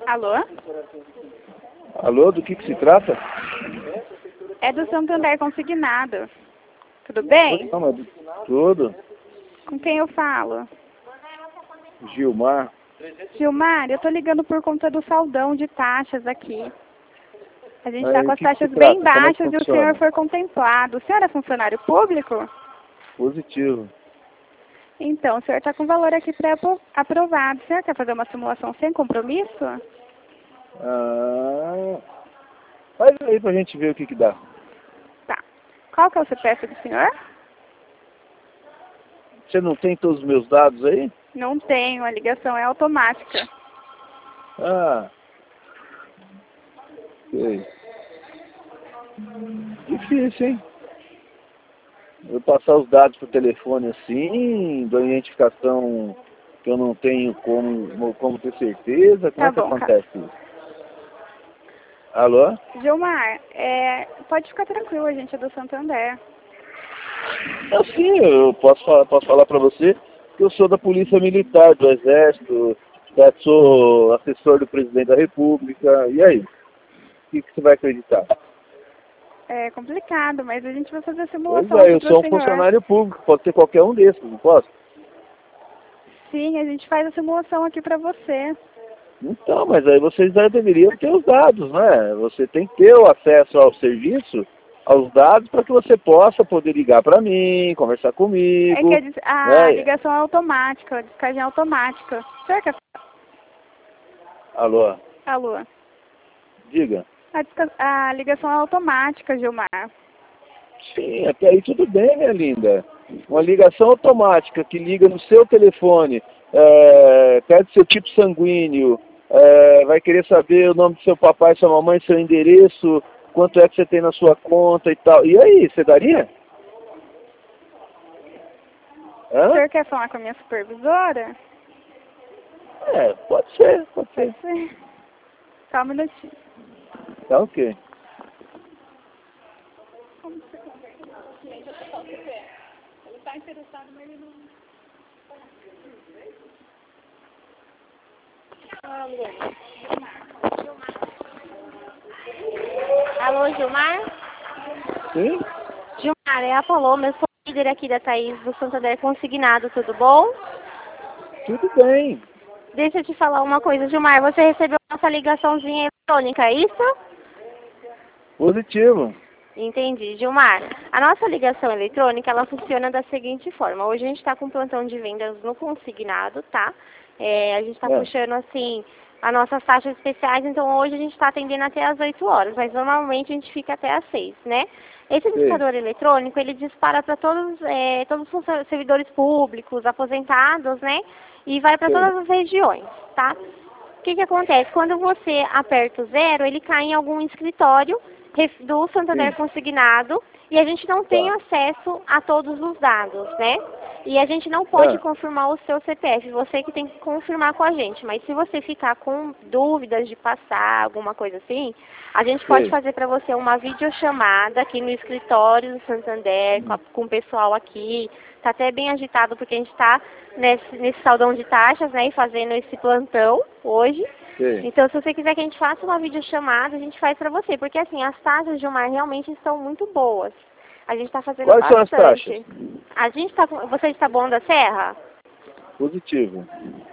Alô? Alô, do que se trata? É do Santander Consignado. Tudo bem? Não, mas tudo. Com quem eu falo? Gilmar. Gilmar, eu tô ligando por conta do saldão de taxas aqui. A gente Aí, tá com as que taxas se bem trata? Como é que baixas e o funciona? senhor foi contemplado. O senhor é funcionário público? Positivo. Então, o senhor está com valor aqui pré-aprovado. O senhor quer fazer uma simulação sem compromisso? Faz aí pra gente ver o que dá. Tá. Qual que é o CPF do senhor? Você não tem todos os meus dados aí? Não tenho, a ligação é automática. Sei. Difícil, hein? Eu passar os dados pro telefone assim, da identificação que eu não tenho como ter certeza, como Tá é que bom, acontece isso? Alô? Gilmar, pode ficar tranquilo, a gente é do Santander. Assim, eu posso falar para você que eu sou da Polícia Militar, do Exército, sou assessor do Presidente da República, e aí? O que você vai acreditar? É complicado, mas a gente vai fazer a Pois simulação é, aqui eu para o sou um senhor. funcionário público, pode ser qualquer um desses, não posso? Sim, a gente faz a simulação aqui para você. Então, mas aí vocês já deveriam ter os dados, né? Você tem que ter o acesso ao serviço, aos dados, para que você possa poder ligar para mim, conversar É comigo, que a né? ligação é automática, a descagem é automática. O senhor quer... Alô, Alô? diga. A ligação é automática, Gilmar. Sim, até aí tudo bem, minha linda. Uma ligação automática que liga no seu telefone, pede seu tipo sanguíneo, vai querer saber o nome do seu papai, sua mamãe, seu endereço, quanto é que você tem na sua conta e tal. E aí, você daria? O Hã? senhor quer falar com a minha supervisora? Pode ser, pode Pode ser. ser. Só um minutinho. Tá ok. Ele está interessado, mas ele não... Alô, Gilmar? Sim? Gilmar, é a Paloma, eu sou líder aqui da Thaís do Santander Consignado, tudo bom? Tudo bem. Deixa eu te falar uma coisa, Gilmar, você recebeu nossa ligaçãozinha eletrônica, é isso? Positivo. Entendi. Gilmar, a nossa ligação eletrônica, ela funciona da seguinte forma. Hoje a gente está com plantão de vendas no consignado, tá? A gente está puxando, assim, as nossas taxas especiais, então hoje a gente está atendendo até às 8 horas, mas normalmente a gente fica até às 6, né? Esse discador eletrônico, ele dispara para todos os servidores públicos, aposentados, né? E vai para todas as regiões, tá? O que acontece? Quando você aperta o 0, ele cai em algum escritório do Santander Consignado e a gente não tem acesso a todos os dados, né? E a gente não pode confirmar o seu CPF, você que tem que confirmar com a gente. Mas se você ficar com dúvidas de passar, alguma coisa assim, a gente pode fazer para você uma videochamada aqui no escritório do Santander, com o pessoal aqui. Está até bem agitado porque a gente está nesse saldão de taxas, né, e fazendo esse plantão hoje. Então, se você quiser que a gente faça uma videochamada, a gente faz para você. Porque, assim, as taxas, Gilmar, realmente estão muito boas. A gente está fazendo Quais bastante. são as taxas? A gente está... Você está bom da Serra? Positivo.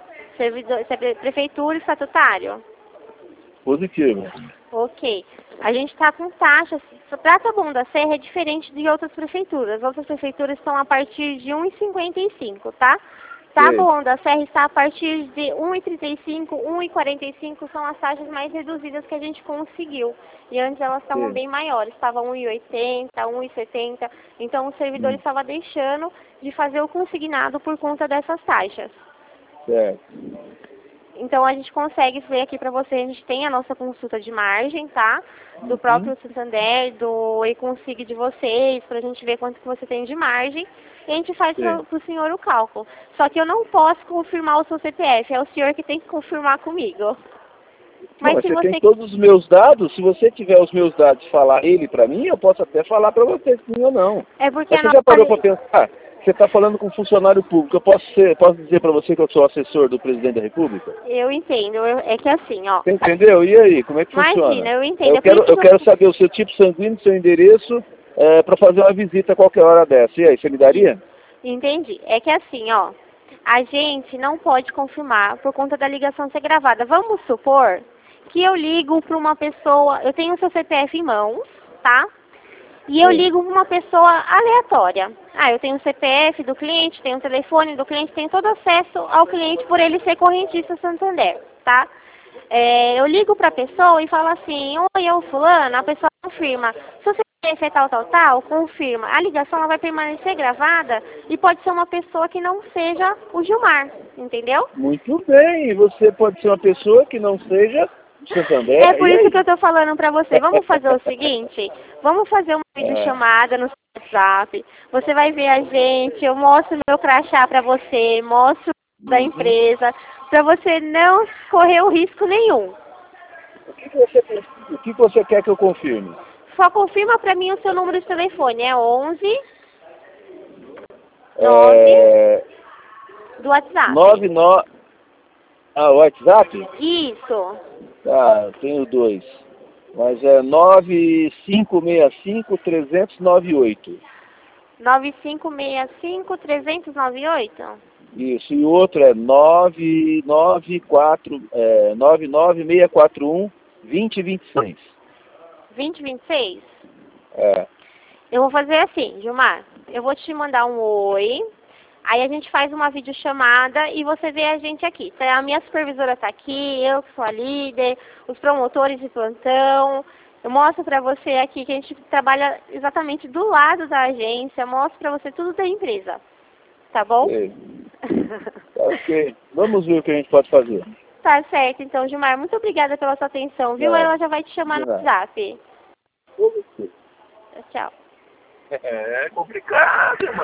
Prefeitura estatutário? Positivo. Ok. A gente está com taxas. Para Taboão da Serra é diferente de outras prefeituras. Outras prefeituras estão a partir de 1,55, tá? Taboão da Serra está a partir de 1,35, 1,45 são as taxas mais reduzidas que a gente conseguiu. E antes elas estavam bem maiores, estavam 1,80, 1,70. Então o servidor estava deixando de fazer o consignado por conta dessas taxas. Certo. Então a gente consegue ver aqui para você, a gente tem a nossa consulta de margem, tá? Do próprio Santander, do E-Consig de vocês, pra gente ver quanto que você tem de margem. E a gente faz pro senhor o cálculo. Só que eu não posso confirmar o seu CPF, é o senhor que tem que confirmar comigo. Mas se você tem todos os meus dados, se você tiver os meus dados e falar ele para mim, eu posso até falar para você sim ou não. É porque Mas você já parou para pensar você está falando com um funcionário público. Eu posso dizer para você que eu sou assessor do presidente da República? Eu entendo, é que assim, ó. Você entendeu? E aí, como é que funciona? Imagina, eu entendo. Eu quero saber o seu tipo sanguíneo, seu endereço, para fazer uma visita a qualquer hora dessa. E aí, você me daria? Entendi. É que assim, ó, a gente não pode confirmar por conta da ligação ser gravada. Vamos supor que eu ligo para uma pessoa, eu tenho o seu CPF em mãos, tá? E eu ligo para uma pessoa aleatória. Ah, eu tenho o CPF do cliente, tenho o telefone do cliente, tenho todo acesso ao cliente por ele ser correntista Santander, tá? Eu ligo para a pessoa e falo assim, oi, eu fulano, a pessoa confirma. Se o CPF é tal, confirma. A ligação ela vai permanecer gravada e pode ser uma pessoa que não seja o Gilmar, entendeu? Muito bem, você pode ser uma pessoa que não seja Santander. É por isso que eu tô falando pra você. Vamos fazer o seguinte? Vamos fazer uma videochamada no WhatsApp. Você vai ver a gente, eu mostro meu crachá pra você, mostro da empresa, pra você não correr o risco nenhum. O que você quer que eu confirme? Só confirma pra mim o seu número de telefone. É 11 9 do WhatsApp. 99. Ah, o WhatsApp? Isso. Ah, tenho dois. Mas é 9565-300-98. 9565-300-98? Isso, e o outro é 99641-2026. 2026? É. Eu vou fazer assim, Gilmar. Eu vou te mandar um oi. Aí a gente faz uma videochamada e você vê a gente aqui. A minha supervisora está aqui, eu que sou a líder, os promotores de plantão. Eu mostro para você aqui que a gente trabalha exatamente do lado da agência. Mostro para você tudo da empresa. Tá bom? Ok. Ok. Vamos ver o que a gente pode fazer. Tá certo, então, Gilmar. Muito obrigada pela sua atenção, viu? Ela já vai te chamar no WhatsApp. Tchau. É complicado, mano.